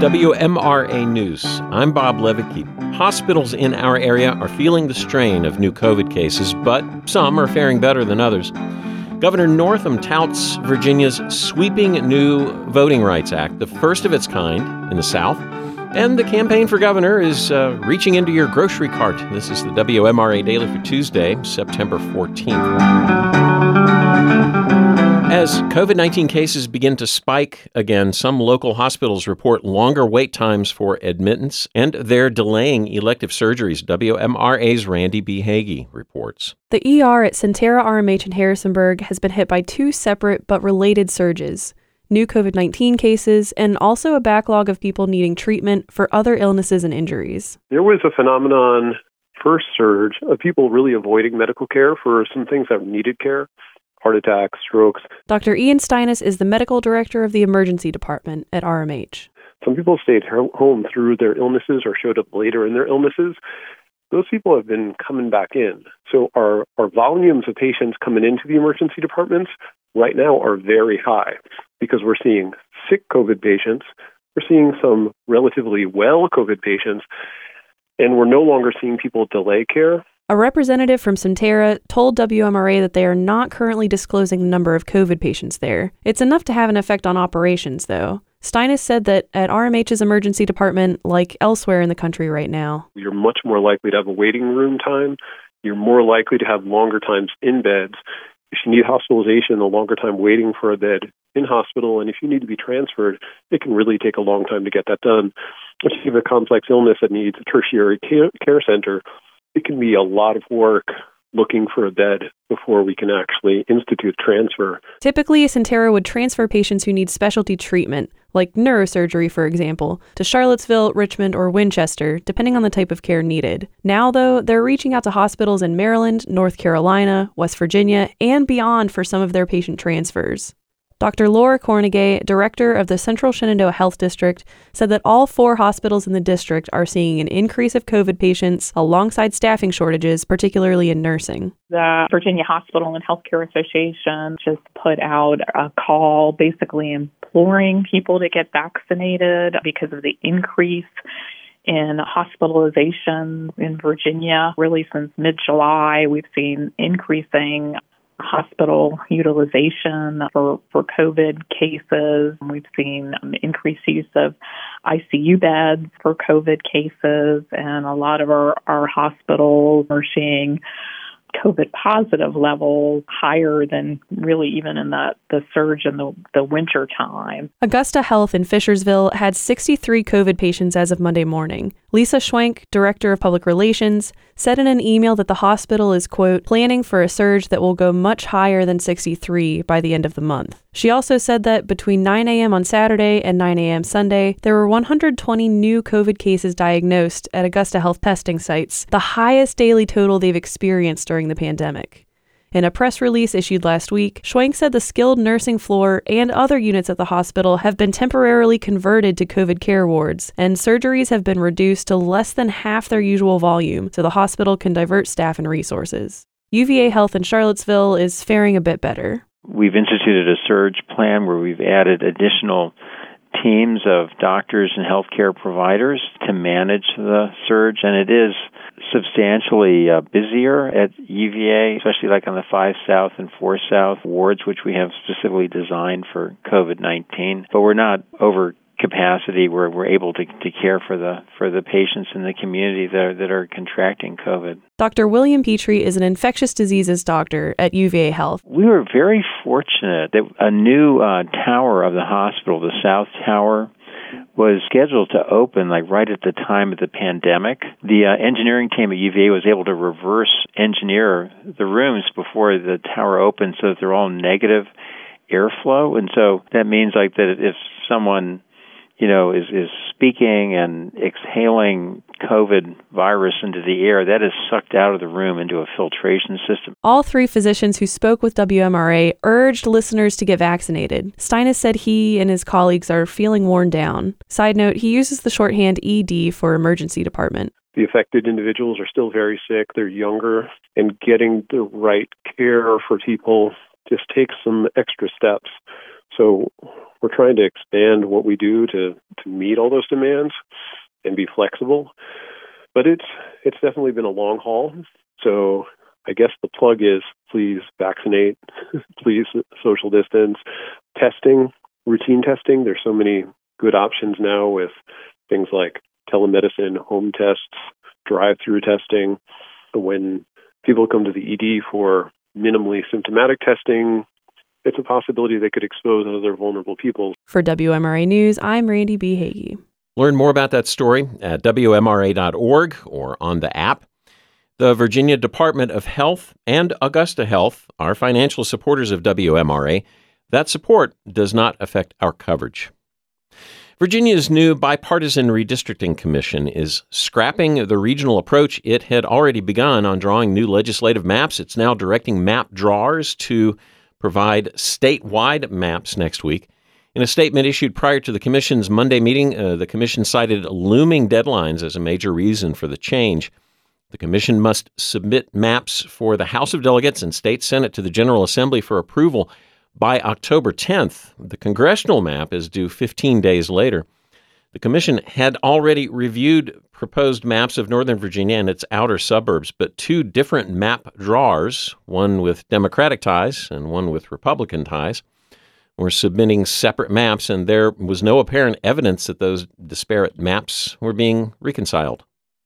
WMRA News. I'm Bob Levicki. Hospitals in our area are feeling the strain of new COVID cases, but some are faring better than others. Governor Northam touts Virginia's sweeping new Voting Rights Act, the first of its kind in the South. And the campaign for governor is reaching into your grocery cart. This is the WMRA Daily for Tuesday, September 14th. As COVID-19 cases begin to spike again, some local hospitals report longer wait times for admittance, and they're delaying elective surgeries. WMRA's Randy B. Hagee reports. The ER at Sentara RMH in Harrisonburg has been hit by two separate but related surges: new COVID-19 cases and also a backlog of people needing treatment for other illnesses and injuries. There was a phenomenon, first surge, of people really avoiding medical care for some things that needed care. Heart attacks, strokes. Dr. Ian Steinis is the medical director of the emergency department at RMH. Some people stayed home through their illnesses or showed up later in their illnesses. Those people have been coming back in. So our volumes of patients coming into the emergency departments right now are very high because we're seeing sick COVID patients, we're seeing some relatively well COVID patients, and we're no longer seeing people delay care. A representative from Sentara told WMRA that they are not currently disclosing the number of COVID patients there. It's enough to have an effect on operations, though. Steinis said that at RMH's emergency department, like elsewhere in the country right now, you're much more likely to have a waiting room time. You're more likely to have longer times in beds. If you need hospitalization, a longer time waiting for a bed in hospital. And if you need to be transferred, it can really take a long time to get that done. If you have a complex illness that needs a tertiary care center, it can be a lot of work looking for a bed before we can actually institute transfer. Typically, Sentara would transfer patients who need specialty treatment, like neurosurgery, for example, to Charlottesville, Richmond, or Winchester, depending on the type of care needed. Now, though, they're reaching out to hospitals in Maryland, North Carolina, West Virginia, and beyond for some of their patient transfers. Dr. Laura Cornegay, director of the Central Shenandoah Health District, said that all 4 hospitals in the district are seeing an increase of COVID patients alongside staffing shortages, particularly in nursing. The Virginia Hospital and Healthcare Association just put out a call basically imploring people to get vaccinated because of the increase in hospitalizations in Virginia. Really, since mid-July, we've seen increasing hospital utilization for COVID cases. We've seen increased use of ICU beds for COVID cases, and a lot of our hospitals are seeing COVID positive levels higher than really even in the surge in the winter time. Augusta Health in Fishersville had 63 COVID patients as of Monday morning. Lisa Schwenk, director of public relations, said in an email that the hospital is, quote, planning for a surge that will go much higher than 63 by the end of the month. She also said that between 9 a.m. on Saturday and 9 a.m. Sunday, there were 120 new COVID cases diagnosed at Augusta Health testing sites, the highest daily total they've experienced during the pandemic. In a press release issued last week, Schwenk said the skilled nursing floor and other units at the hospital have been temporarily converted to COVID care wards, and surgeries have been reduced to less than half their usual volume so the hospital can divert staff and resources. UVA Health in Charlottesville is faring a bit better. We've instituted a surge plan where we've added additional teams of doctors and healthcare providers to manage the surge, and it is substantially busier at UVA, especially like on the 5 South and 4 South wards, which we have specifically designed for COVID-19. But we're not over capacity where we're able to care for the patients in the community that are contracting COVID. Dr. William Petrie is an infectious diseases doctor at UVA Health. We were very fortunate that a new tower of the hospital, the South Tower, was scheduled to open right at the time of the pandemic. The engineering team at UVA was able to reverse engineer the rooms before the tower opened so that they're all negative airflow. And so that means that if someone is speaking and exhaling COVID virus into the air, that is sucked out of the room into a filtration system. All 3 physicians who spoke with WMRA urged listeners to get vaccinated. Steinis said he and his colleagues are feeling worn down. Side note, he uses the shorthand ED for emergency department. The affected individuals are still very sick. They're younger, and getting the right care for people just takes some extra steps. So we're trying to expand what we do to meet all those demands and be flexible. But it's definitely been a long haul. So I guess the plug is please vaccinate, please social distance, testing, routine testing. There's so many good options now with things like telemedicine, home tests, drive-through testing. When people come to the ED for minimally symptomatic testing, it's a possibility they could expose other vulnerable people. For WMRA News, I'm Randy B. Hagee. Learn more about that story at WMRA.org or on the app. The Virginia Department of Health and Augusta Health are financial supporters of WMRA. That support does not affect our coverage. Virginia's new bipartisan redistricting commission is scrapping the regional approach it had already begun on drawing new legislative maps. It's now directing map drawers to provide statewide maps next week. In a statement issued prior to the commission's Monday meeting, the commission cited looming deadlines as a major reason for the change. The commission must submit maps for the House of Delegates and State Senate to the General Assembly for approval by October 10th. The congressional map is due 15 days later. The commission had already reviewed proposed maps of Northern Virginia and its outer suburbs, but two different map drawers, one with Democratic ties and one with Republican ties, were submitting separate maps, and there was no apparent evidence that those disparate maps were being reconciled.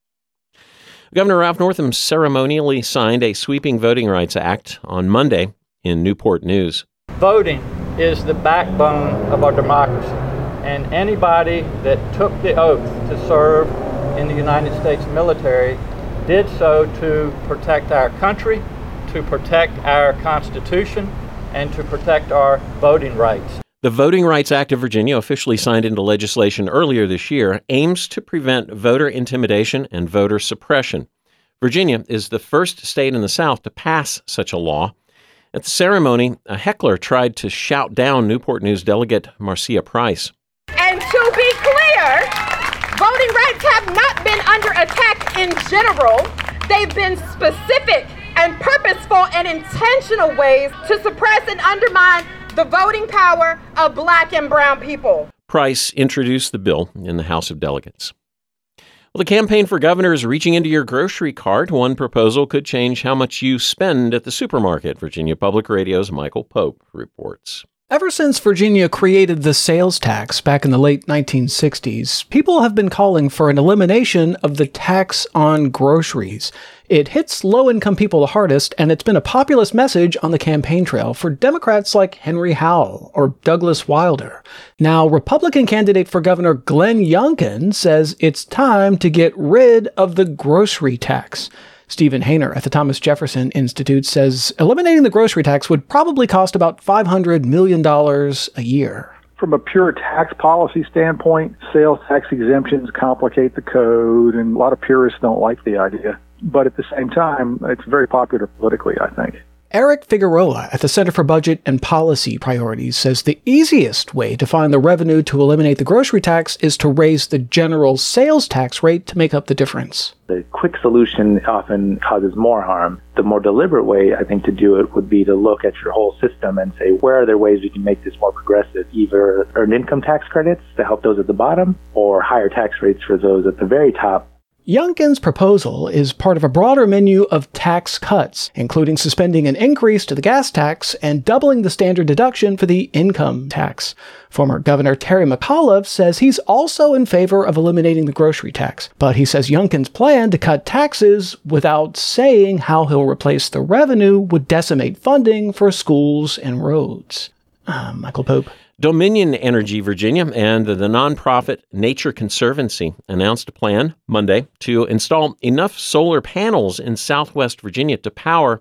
Governor Ralph Northam ceremonially signed a sweeping Voting Rights Act on Monday in Newport News. Voting is the backbone of our democracy, and anybody that took the oath to serve in the United States military did so to protect our country, to protect our Constitution, and to protect our voting rights. The Voting Rights Act of Virginia, officially signed into legislation earlier this year, aims to prevent voter intimidation and voter suppression. Virginia is the first state in the South to pass such a law. At the ceremony, a heckler tried to shout down Newport News delegate Marcia Price. And to be clear, voting rights have not been under attack in general. They've been specific and purposeful and intentional ways to suppress and undermine the voting power of Black and brown people. Price introduced the bill in the House of Delegates. Well, the campaign for governor is reaching into your grocery cart. One proposal could change how much you spend at the supermarket. Virginia Public Radio's Michael Pope reports. Ever since Virginia created the sales tax back in the late 1960s, people have been calling for an elimination of the tax on groceries. It hits low-income people the hardest, and it's been a populist message on the campaign trail for Democrats like Henry Howell or Douglas Wilder. Now, Republican candidate for governor Glenn Youngkin says it's time to get rid of the grocery tax. Stephen Hainer at the Thomas Jefferson Institute says eliminating the grocery tax would probably cost about $500 million a year. From a pure tax policy standpoint, sales tax exemptions complicate the code, and a lot of purists don't like the idea. But at the same time, it's very popular politically, I think. Eric Figueroa at the Center for Budget and Policy Priorities says the easiest way to find the revenue to eliminate the grocery tax is to raise the general sales tax rate to make up the difference. The quick solution often causes more harm. The more deliberate way, I think, to do it would be to look at your whole system and say, where are there ways we can make this more progressive? Either earned income tax credits to help those at the bottom, or higher tax rates for those at the very top. Youngkin's proposal is part of a broader menu of tax cuts, including suspending an increase to the gas tax and doubling the standard deduction for the income tax. Former Governor Terry McAuliffe says he's also in favor of eliminating the grocery tax, but he says Youngkin's plan to cut taxes without saying how he'll replace the revenue would decimate funding for schools and roads. Michael Pope. Dominion Energy Virginia and the nonprofit Nature Conservancy announced a plan Monday to install enough solar panels in southwest Virginia to power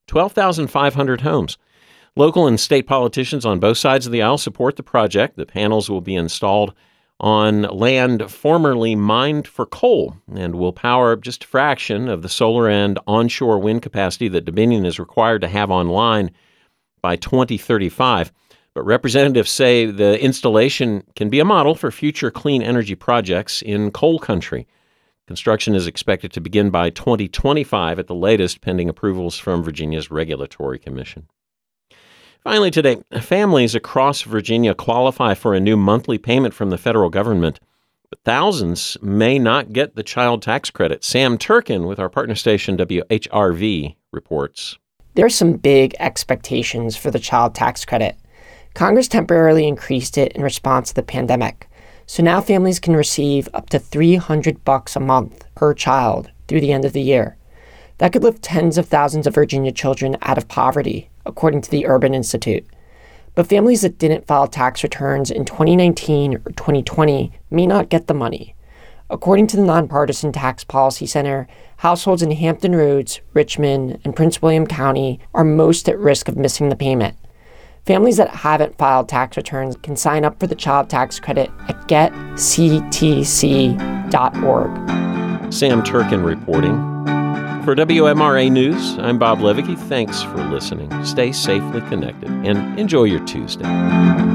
12,500 homes. Local and state politicians on both sides of the aisle support the project. The panels will be installed on land formerly mined for coal and will power just a fraction of the solar and onshore wind capacity that Dominion is required to have online by 2035. But representatives say the installation can be a model for future clean energy projects in coal country. Construction is expected to begin by 2025 at the latest, pending approvals from Virginia's Regulatory Commission. Finally today, families across Virginia qualify for a new monthly payment from the federal government, but thousands may not get the child tax credit. Sam Turkin with our partner station WHRV reports. There are some big expectations for the child tax credit. Congress temporarily increased it in response to the pandemic, so now families can receive up to $300 a month per child through the end of the year. That could lift tens of thousands of Virginia children out of poverty, according to the Urban Institute. But families that didn't file tax returns in 2019 or 2020 may not get the money. According to the Nonpartisan Tax Policy Center, households in Hampton Roads, Richmond, and Prince William County are most at risk of missing the payment. Families that haven't filed tax returns can sign up for the child tax credit at getctc.org. Sam Turkin reporting. For WMRA News, I'm Bob Levicki. Thanks for listening. Stay safely connected and enjoy your Tuesday.